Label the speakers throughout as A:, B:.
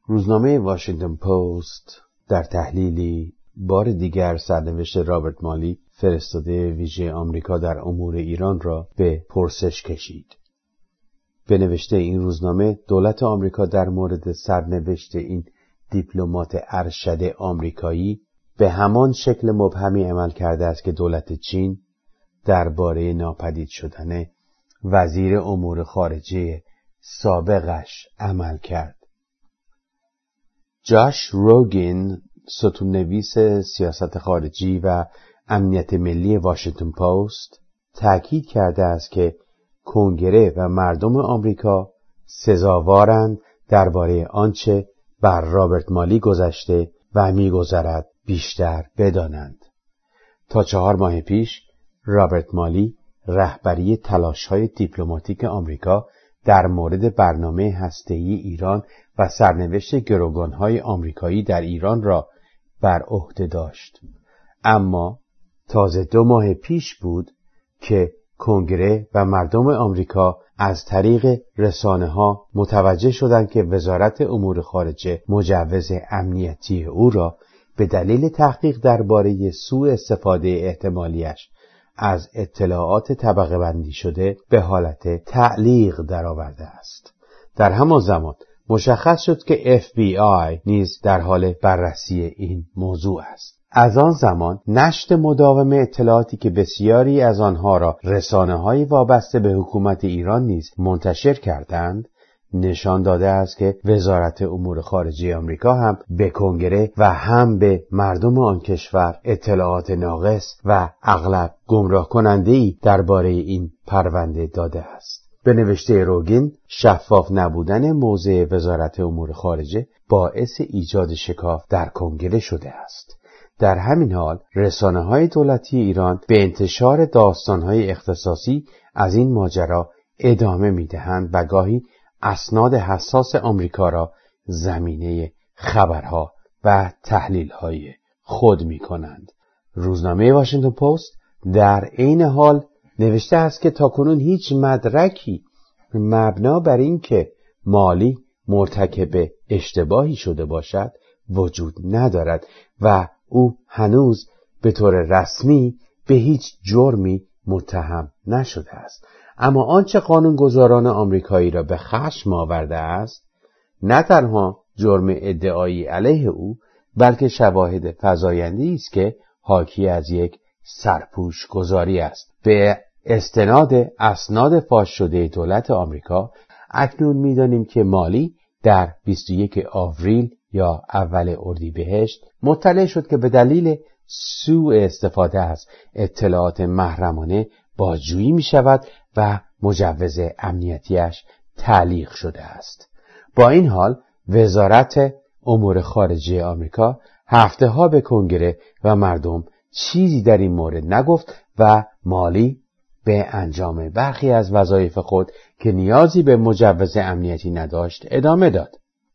A: روزنامه واشنگتن پست در تحلیلی بار دیگر سرنوشت رابرت مالی فرستاده ویژه آمریکا در امور ایران را به پرسش کشید. به نوشته این روزنامه دولت آمریکا در مورد سرنوشت این دیپلمات ارشد آمریکایی به همان شکل مبهمی عمل کرده است که دولت چین درباره ناپدید شدن وزیر امور خارجه سابقش عمل کرد. جاش روگین، ستون‌نویس سیاست خارجی و امنیت ملی واشنگتن پست، تأکید کرده است که کنگره و مردم آمریکا سزاوارند درباره آنچه بر رابرت مالی گذشته و می‌گذرد بیشتر بدانند. تا 4 ماه پیش رابرت مالی رهبری تلاش‌های دیپلماتیک آمریکا در مورد برنامه هسته‌ای ایران و سرنوشت گروگان‌های آمریکایی در ایران را بر عهده داشت. اما تازه 2 ماه پیش بود که کنگره و مردم آمریکا از طریق رسانه‌ها متوجه شدند که وزارت امور خارجه مجوز امنیتی او را به دلیل تحقیق درباره سوء استفاده احتمالیش از اطلاعات طبقه بندی شده به حالت تعلیق درآورده است. در همان زمان مشخص شد که FBI نیز در حال بررسی این موضوع است. از آن زمان نشت مداوم اطلاعاتی که بسیاری از آنها را رسانه‌های وابسته به حکومت ایران نیز منتشر کردند نشان داده است که وزارت امور خارجه آمریکا هم به کنگره و هم به مردم آن کشور اطلاعات ناقص و اغلب گمراه کننده‌ای درباره این پرونده داده است. به نوشته روگین، شفاف نبودن موضع وزارت امور خارجه باعث ایجاد شکاف در کنگره شده است. در همین حال رسانه‌های دولتی ایران به انتشار داستان‌های اختصاصی از این ماجرا ادامه می‌دهند و گاهی اسناد حساس آمریکا را زمینه خبرها و تحلیل‌های خود می‌کنند. روزنامه واشنگتن پست در عین حال نوشته است که تاکنون هیچ مدرکی مبنا بر این که مالی مرتکب اشتباهی شده باشد وجود ندارد و او هنوز به طور رسمی به هیچ جرمی متهم نشده است. اما آنچه قانونگذاران آمریکایی را به خشم آورده است نه تنها جرم ادعایی علیه او بلکه شواهد فزاینده‌ای است که حاکی از یک سرپوش گذاری است. به استناد اسناد فاش شده دولت آمریکا اکنون می‌دانیم که مالی در 21 آوریل یا اول اردیبهشت مطلع شد که به دلیل سوء استفاده از اطلاعات محرمانه بازجویی می شود و مجوز امنیتیش تعلیق شده است. با این حال وزارت امور خارجه آمریکا هفته‌ها به کنگره و مردم چیزی در این مورد نگفت و مالی به انجام برخی از وظایف خود که نیازی به مجوز امنیتی نداشت ادامه داد.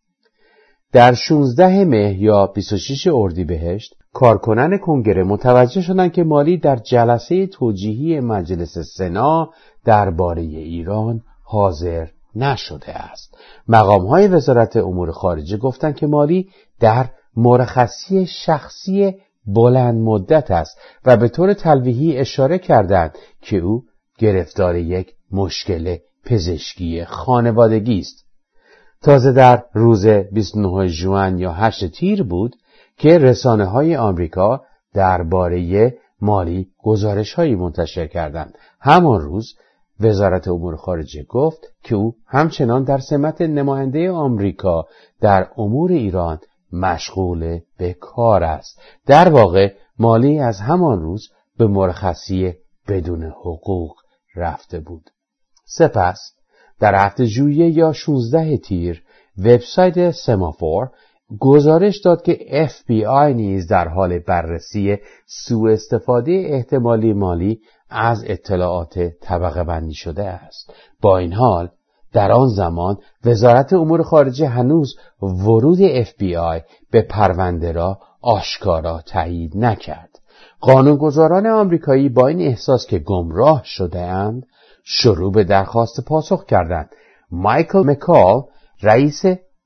A: در 16 مه یا 26 اردیبهشت کارکنان کنگره متوجه شدند که مالی در جلسه توجیهی مجلس سنا درباره ایران حاضر نشده است. مقام‌های وزارت امور خارجه گفتند که مالی در مرخصی شخصی بلند مدت است و به طور تلویحی اشاره کردند که او گرفتار یک مشکل پزشکی خانوادگی است. تازه در روز 29 ژوئن یا 8 تیر بود که رسانه‌های آمریکا درباره مالی گزارش‌هایی منتشر کردند. همان روز وزارت امور خارجه گفت که او همچنان در سمت نماینده آمریکا در امور ایران مشغول به کار است. در واقع مالی از همان روز به مرخصی بدون حقوق رفته بود. سپس در هفته ژوئیه یا 16 تیر وبسایت سمافور گزارش داد که FBI نیز در حال بررسی سوء استفاده احتمالی مالی از اطلاعات طبقه بندی شده است. با این حال در آن زمان وزارت امور خارجه هنوز ورود FBI به پرونده را آشکارا تایید نکرد. قانونگذاران آمریکایی با این احساس که گمراه شده اند شروع به درخواست پاسخ کردند. مایکل مکال رئیس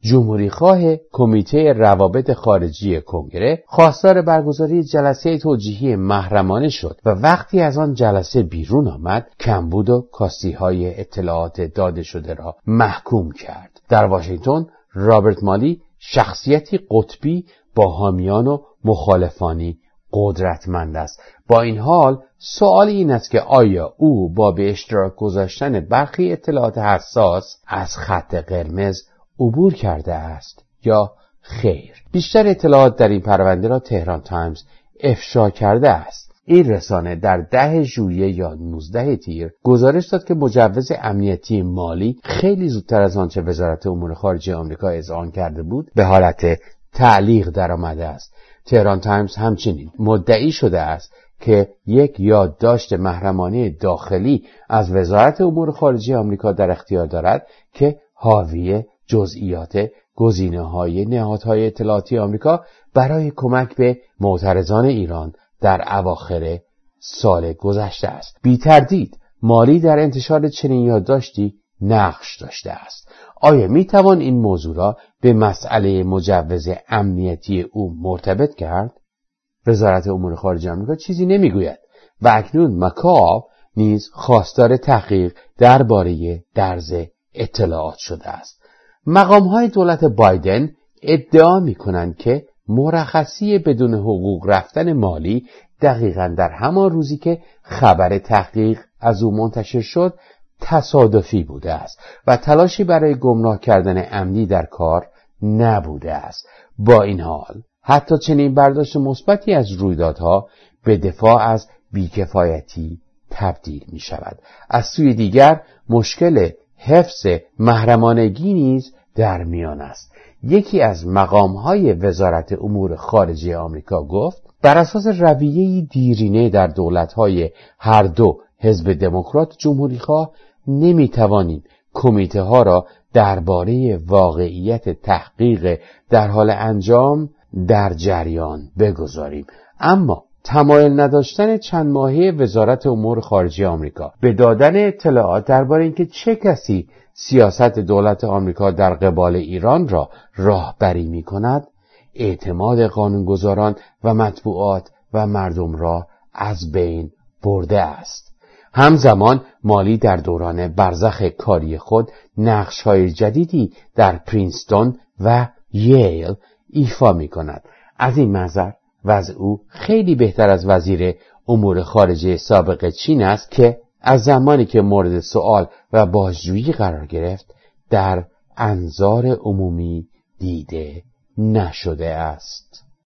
A: جمهوریخواه کمیته روابط خارجی کنگره خواستار برگزاری جلسه توجیهی محرمانه شد و وقتی از آن جلسه بیرون آمد کمبود و کاستی‌های اطلاعات داده شده را محکوم کرد. در واشنگتن رابرت مالی شخصیتی قطبی با حامیان و مخالفانی قدرتمند است. با این حال سوال این است که آیا او با به اشتراک گذاشتن برخی اطلاعات حساس از خط قرمز عبور کرده است یا خیر؟ بیشتر اطلاعات در این پرونده را تهران تایمز افشا کرده است. این رسانه در 10 ژوئیه یا 19 تیر گزارش داد که مجوز امنیتی مالی خیلی زودتر از آنچه وزارت امور خارجه آمریکا اذعان کرده بود به حالت تعلیق درآمده است. تهران تایمز همچنین مدعی شده است که یک یادداشت محرمانه داخلی از وزارت امور خارجه آمریکا در اختیار دارد که حاوی جزئیات گزینه‌های نهادهای اطلاعاتی آمریکا برای کمک به معترضان ایران در اواخر سال گذشته است. بی تردید مالی در انتشار چنین یادداشتی نقش داشته است. آیا می توان این موضوع را به مسئله مجوز امنیتی او مرتبط کرد؟ وزارت امور خارجه آمریکا چیزی نمیگوید و اکنون مکاب نیز خواستار تحقیق درباره درز اطلاعات شده است. مقام‌های دولت بایدن ادعا می‌کنند که مرخصی بدون حقوق رفتن مالی دقیقاً در همان روزی که خبر تحقیق از او منتشر شد تصادفی بوده است و تلاشی برای گمراه کردن امنی در کار نبوده است. با این حال حتی چنین برداشت مثبتی از رویدادها به دفاع از بیکفایتی تبدیل می شود. از سوی دیگر مشکل حفظ محرمانگی نیز در میان است. یکی از مقام‌های وزارت امور خارجه آمریکا گفت بر اساس رویه‌ای دیرینه در دولت‌های هر دو حزب دموکرات جمهوری‌خواه نمی‌توانیم کمیته ها را درباره واقعیت تحقیق در حال انجام در جریان بگذاریم. اما تمایل نداشتن چند ماهه وزارت امور خارجه آمریکا به دادن اطلاعات درباره اینکه چه کسی سیاست دولت آمریکا در قبال ایران را راهبری می‌کند، اعتماد قانونگذاران و مطبوعات و مردم را از بین برده است. همزمان مالی در دوران برزخ کاری خود نقش‌های جدیدی در پرینستون و ییل ایفا می‌کند. از این منظر وضع او خیلی بهتر از وزیر امور خارجه سابق چین است که از زمانی که مورد سؤال و بازجویی قرار گرفت در انظار عمومی دیده نشده است.